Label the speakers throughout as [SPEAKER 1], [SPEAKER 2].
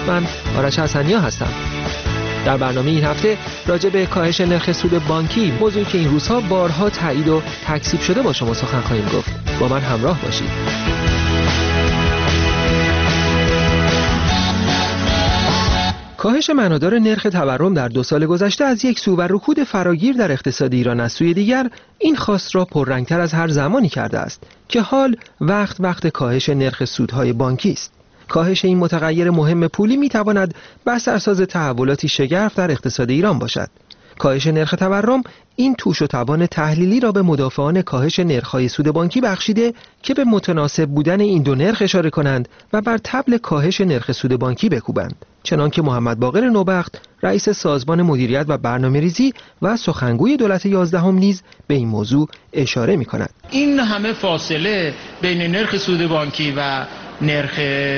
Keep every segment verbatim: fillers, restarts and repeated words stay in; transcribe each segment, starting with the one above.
[SPEAKER 1] من آرش حسنیا هستم. در برنامه این هفته راجع به کاهش نرخ سود بانکی، موضوعی که این روزها بارها تایید و تکذیب شده، با شما سخن خواهیم گفت. با من همراه باشید. کاهش معنادار نرخ تورم در دو سال گذشته از یک سو و رکود فراگیر در اقتصاد ایران از سوی دیگر، این خواست را پررنگتر از هر زمانی کرده است که حال وقت وقت کاهش نرخ سودهای بانکی است. کاهش این متغیر مهم پولی میتواند بسترساز تحولاتی شگرف در اقتصاد ایران باشد. کاهش نرخ تورم این توش و توان تحلیلی را به مدافعان کاهش نرخ‌های سود بانکی بخشیده که به متناسب بودن این دو نرخ اشاره کنند و بر طبل کاهش نرخ سود بانکی بکوبند. چنانکه محمد باقر نوبخت، رئیس سازمان مدیریت و برنامه‌ریزی و سخنگوی دولت یازدهم نیز به این موضوع اشاره می‌کند.
[SPEAKER 2] این همه فاصله بین نرخ سود بانکی و نرخ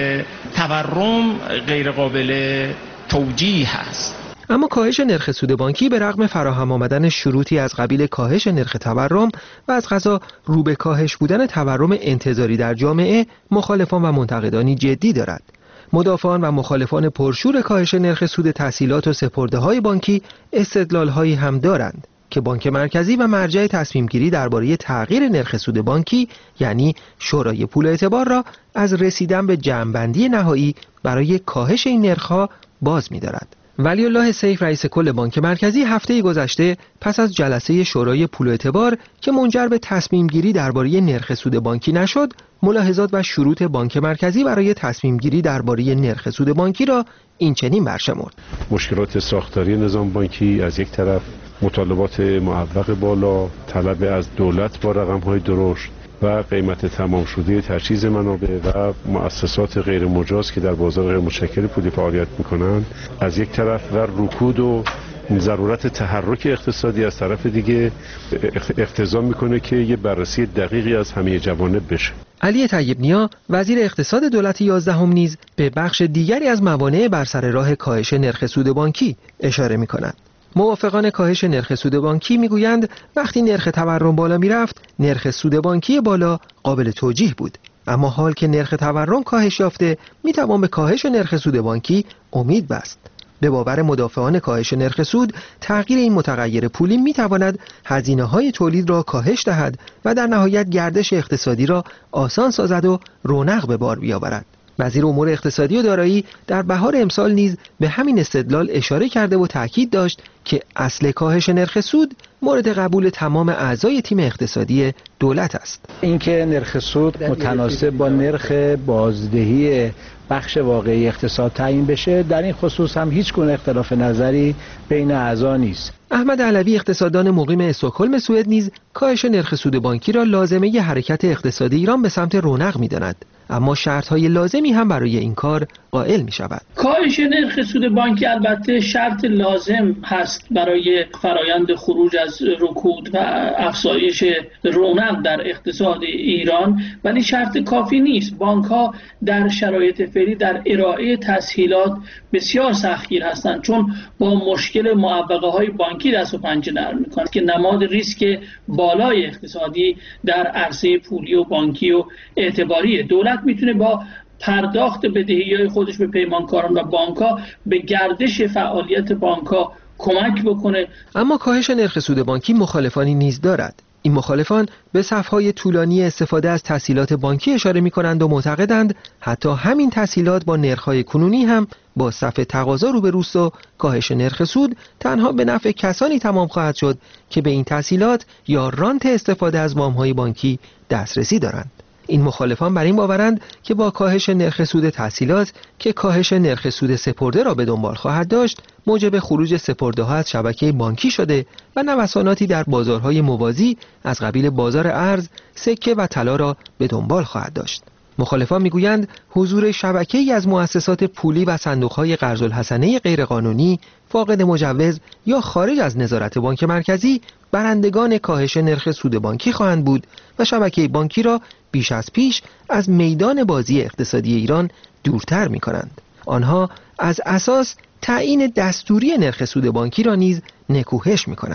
[SPEAKER 2] تورم غیر قابل توجیه است.
[SPEAKER 1] اما کاهش نرخ سود بانکی به رغم فراهم آمدن شروطی از قبیل کاهش نرخ تورم و از قضا رو به کاهش بودن تورم انتظاری در جامعه، مخالفان و منتقدانی جدی دارد. مدافعان و مخالفان پرشور کاهش نرخ سود تسهیلات و سپرده‌های بانکی استدلال‌هایی هم دارند که بانک مرکزی و مرجع تصمیم گیری درباره تغییر نرخ سود بانکی، یعنی شورای پول اعتبار، را از رسیدن به جمع‌بندی نهایی برای کاهش این نرخ‌ها باز می‌دارد. ولی الله سیف، رئیس کل بانک مرکزی، هفته گذشته پس از جلسه شورای پول اعتبار که منجر به تصمیم گیری درباره نرخ سود بانکی نشد، ملاحظات و شروط بانک مرکزی برای تصمیم گیری درباره نرخ سود بانکی را این چنین برشمرد:
[SPEAKER 3] مشکلات ساختاری نظام بانکی از یک طرف، مطالبات معوق بالا، طلب از دولت با رقم‌های درشت و قیمت تمام شده تجهیز منابع و مؤسسات غیر مجاز که در بازار غیر متشکل پولی فعالیت می‌کنند از یک طرف، و رکود و ضرورت تحرک اقتصادی از طرف دیگه اقتضا میکنه که یه بررسی دقیقی از همه جوانب بشه.
[SPEAKER 1] علی طیب نیا، وزیر اقتصاد دولت یازدهم نیز به بخش دیگری از موانع بر سر راه کاهش نرخ سود بانکی اشاره می‌کند. موافقان کاهش نرخ سود بانکی میگویند وقتی نرخ تورم بالا میرفت، نرخ سود بانکی بالا قابل توجیه بود، اما حال که نرخ تورم کاهش یافته، میتوان به کاهش نرخ سود بانکی امید بست. به باور مدافعان کاهش نرخ سود، تغییر این متغیر پولی میتواند هزینه‌های تولید را کاهش دهد و در نهایت گردش اقتصادی را آسان سازد و رونق به بار بیاورد. وزیر امور اقتصادی و دارایی در بهار امسال نیز به همین استدلال اشاره کرده و تاکید داشت که اصل کاهش نرخ سود مورد قبول تمام اعضای تیم اقتصادی دولت است.
[SPEAKER 4] اینکه نرخ سود متناسب با نرخ بازدهی بخش واقعی اقتصاد تعیین بشه، در این خصوص هم هیچ گونه اختلاف نظری بین اعضا نیست.
[SPEAKER 1] احمد علوی، اقتصاددان مقیم استکهلم سوئد، نیز کاهش نرخ سود بانکی را لازمه ی حرکت اقتصادی ایران به سمت رونق می‌داند، اما شرط‌های لازمی هم برای این کار قائل می‌شود.
[SPEAKER 5] کاهش نرخ سود بانکی البته شرط لازم هست برای فرایند خروج از رکود و افزایش رونق در اقتصاد ایران، ولی شرط کافی نیست. بانک‌ها در شرایط فعلی در ارائه تسهیلات بسیار سختگیر هستند، چون با مشکل معوقه‌های بانکی دست و پنجه نرم می‌کنند که نماد ریسک بالای اقتصادی در عرصه پولی و بانکی و اعتباری دولت میتونه با پرداخت بدهی‌های خودش به پیمانکاران و بانک‌ها به گردش فعالیت بانک‌ها کمک بکنه.
[SPEAKER 1] اما کاهش نرخ سود بانکی مخالفانی نیز دارد. این مخالفان به صف‌های طولانی استفاده از تسهیلات بانکی اشاره می‌کنند و معتقدند حتی همین تسهیلات با نرخ‌های کنونی هم با صف تقاضا روبروست و کاهش نرخ سود تنها به نفع کسانی تمام خواهد شد که به این تسهیلات یا رانت استفاده از وام‌های بانکی دسترسی دارند. این مخالفان بر این باورند که با کاهش نرخ سود تسهیلات که کاهش نرخ سود سپرده را به دنبال خواهد داشت، موجب خروج سپرده‌ها از شبکه بانکی شده و نوساناتی در بازارهای موازی از قبیل بازار ارز، سکه و طلا را به دنبال خواهد داشت. مخالفان میگویند حضور شبکه‌ای از مؤسسات پولی و صندوق‌های قرض الحسنه غیرقانونی، فاقد مجوز یا خارج از نظارت بانک مرکزی برندگان کاهش نرخ سود بانکی خواهند بود و شبکه بانکی را بیش از پیش از میدان بازی اقتصادی ایران دورتر می‌کنند. آنها از اساس تعیین دستوری نرخ سود بانکی را نیز نکوهش می‌کنند.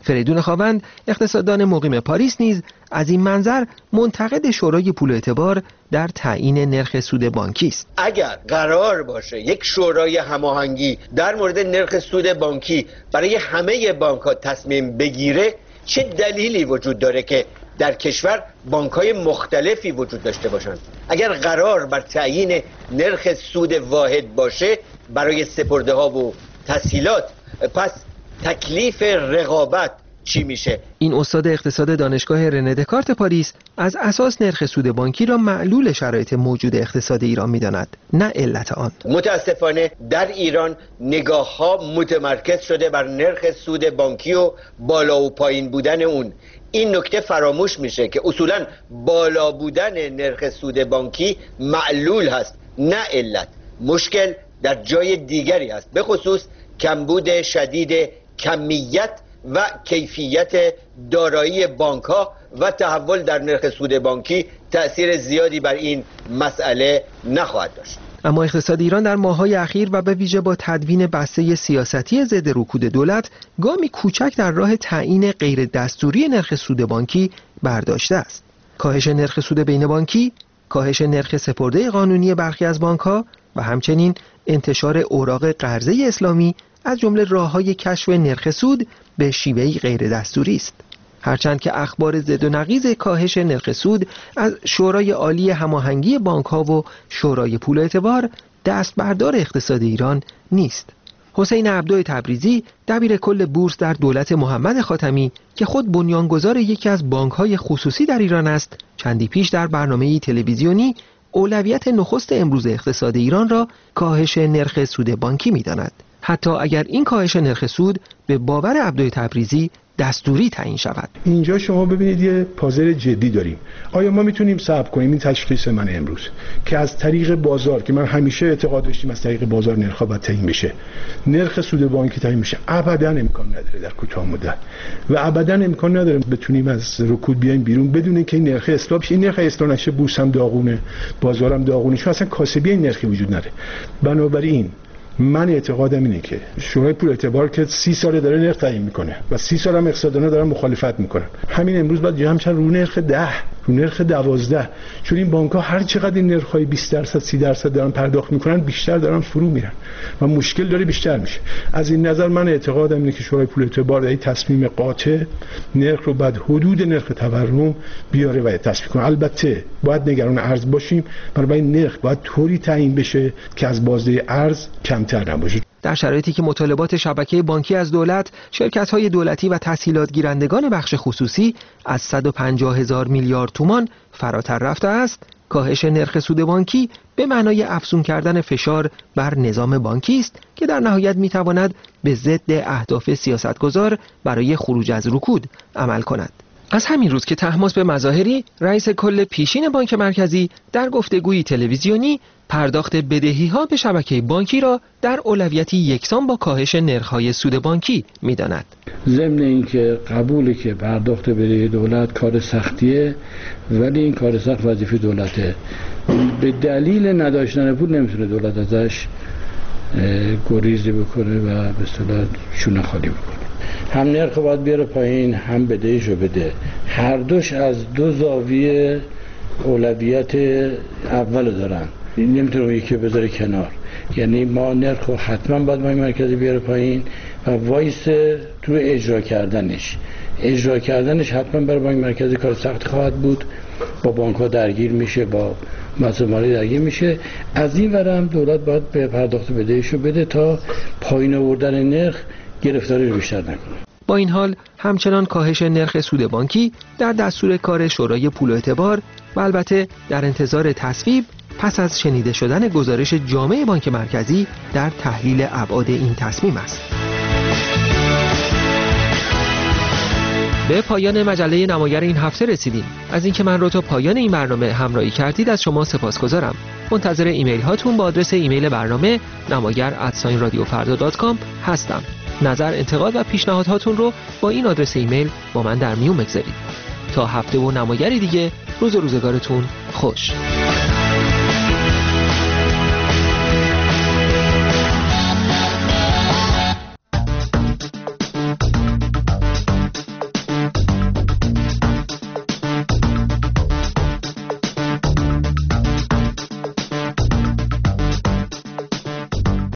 [SPEAKER 1] فریدون خاوند، اقتصاددان مقیم پاریس، نیز از این منظر منتقد شورای پول و اعتبار در تعیین نرخ سود بانکی است.
[SPEAKER 6] اگر قرار باشه یک شورای هماهنگی در مورد نرخ سود بانکی برای همه بانک‌ها تصمیم بگیره، چه دلیلی وجود داره که در کشور بانک‌های مختلفی وجود داشته باشند؟ اگر قرار بر تعیین نرخ سود واحد باشه برای سپرده‌ها و تسهیلات، پس تکلیف رقابت چی میشه؟
[SPEAKER 1] این استاد اقتصاد دانشگاه رنه دکارت پاریس از اساس نرخ سود بانکی را معلول شرایط موجود اقتصاد ایران می‌داند، نه علت آن.
[SPEAKER 6] متاسفانه در ایران نگاه‌ها متمرکز شده بر نرخ سود بانکی و بالا و پایین بودن اون. این نکته فراموش میشه که اصولاً بالا بودن نرخ سود بانکی معلول هست، نه علت. مشکل در جای دیگری است، به خصوص کمبود شدید کمیت و کیفیت دارایی بانک‌ها و تحول در نرخ سود بانکی تأثیر زیادی بر این مسئله نخواهد داشت.
[SPEAKER 1] اما اقتصاد ایران در ماه‌های اخیر و به ویژه با تدوین بسته سیاستی ضد رکود دولت گامی کوچک در راه تعیین غیر دستوری نرخ سود بانکی برداشته است. کاهش نرخ سود بین بانکی، کاهش نرخ سپرده قانونی برخی از بانک‌ها و همچنین انتشار اوراق قرضه اسلامی از جمله راه‌های کشف نرخ سود به شیوهی غیر دستوری است. هرچند که اخبار ضد و نقیض کاهش نرخ سود از شورای عالی هماهنگی بانک‌ها و شورای پول و اعتبار دست بردار اقتصاد ایران نیست. حسین عبدو تبریزی، دبیر کل بورس در دولت محمد خاتمی که خود بنیانگذار یکی از بانک‌های خصوصی در ایران است، چندی پیش در برنامه‌ای تلویزیونی اولویت نخست امروز اقتصاد ایران را کاهش نرخ سود بانکی می‌داند. حتی اگر این کاهش نرخ سود به باور عبدو تبریزی دستوری تعیین شود.
[SPEAKER 7] اینجا شما ببینید یه پازل جدی داریم. آیا ما میتونیم صبر کنیم این تشخیص من امروز که از طریق بازار، که من همیشه اعتقاد داشتم از طریق بازار نرخ باید تعیین بشه، نرخ سود بانکی تعیین بشه؟ ابدا امکان نداره در کوتاه مدت و ابدا امکان نداره بتونیم از رکود بیایم بیرون بدون اینکه این نرخ اصلاح بشه. این نرخ اصلاح نشه بورس هم داغونه، بازارم داغونه، چون اصلا کاسبی این نرخی وجود نداره. بنابراین من اعتقادم اینه که شورای پول اعتبار که سی ساله داره نرخ تعیین میکنه و سی سال هم اقتصاددانا دارن مخالفت میکنن، همین امروز باید جمع شن رو نرخ ده، رو نرخ دوازده، چون این بانک‌ها هر چقدر این نرخ‌های بیست درصد سی درصد دارن پرداخت میکنن بیشتر دارن فرو میرن و مشکل داره بیشتر میشه. از این نظر من اعتقادم اینه که شورای پول اعتبار در این تصمیم قاطع نرخ رو بعد حدود نرخ تورم بیاره و تصویب کنه. البته باید نگران ارز باشیم، برای نرخ باید طوری تعیین بشه که از بازده ارز کمتر نباشه.
[SPEAKER 1] در شرایطی که مطالبات شبکه بانکی از دولت، شرکت‌های دولتی و تسهیلات گیرندگان بخش خصوصی از صد و پنجاه هزار میلیارد تومان فراتر رفته است، کاهش نرخ سود بانکی به معنای افزون کردن فشار بر نظام بانکی است که در نهایت می‌تواند به ضد اهداف سیاستگزار برای خروج از رکود عمل کند. از همین روز که طهماسب مظاهری، رئیس کل پیشین بانک مرکزی، در گفتگویی تلویزیونی پرداخت بدهی‌ها به شبکه بانکی را در اولویتی یکسان با کاهش نرخ‌های سود بانکی می‌داند.
[SPEAKER 4] ضمن اینکه قبوله که پرداخت بدهی دولت کار سختیه، ولی این کار سخت وظیفه دولته. به دلیل نداشتن پول نمیتونه دولت ازش گریزی بکنه و به اصطلاح شونه خالی بکنه. هم نرخ باید بیاره پایین، هم بدهیشو بده. هر دوش از دو زاویه اولویت اول دارن، نمیتونه یکی بذاره کنار. یعنی ما نرخ رو حتما باید بانک مرکزی بیاره پایین و وایس تو اجرا کردنش اجرا کردنش حتما برای بانک مرکزی کار سخت خواهد بود. با بانک ها درگیر میشه، با مسئله مالی درگیر میشه. از این ورم دولت باید به پرداخت بدهیشو بده تا پایین آوردن نرخ گرفتاری رو بیشتر نکنه.
[SPEAKER 1] با این حال همچنان کاهش نرخ سود بانکی در دستور کار شورای پول و اعتبار و البته در انتظار تصویب پس از شنیده شدن گزارش جامع بانک مرکزی در تحلیل ابعاد این تصمیم است. به پایان مجله نماگر این هفته رسیدیم. از اینکه من رو تا پایان این برنامه همراهی کردید از شما سپاسگزارم. منتظر ایمیل هاتون با آدرس ایمیل برنامه نماگر ات رادیو فردا دات کام هستم. نظر، انتقاد و پیشنهاداتون رو با این آدرس ایمیل با من در میون بگذارید. تا هفته و نمایری دیگه، روز و روزگارتون خوش.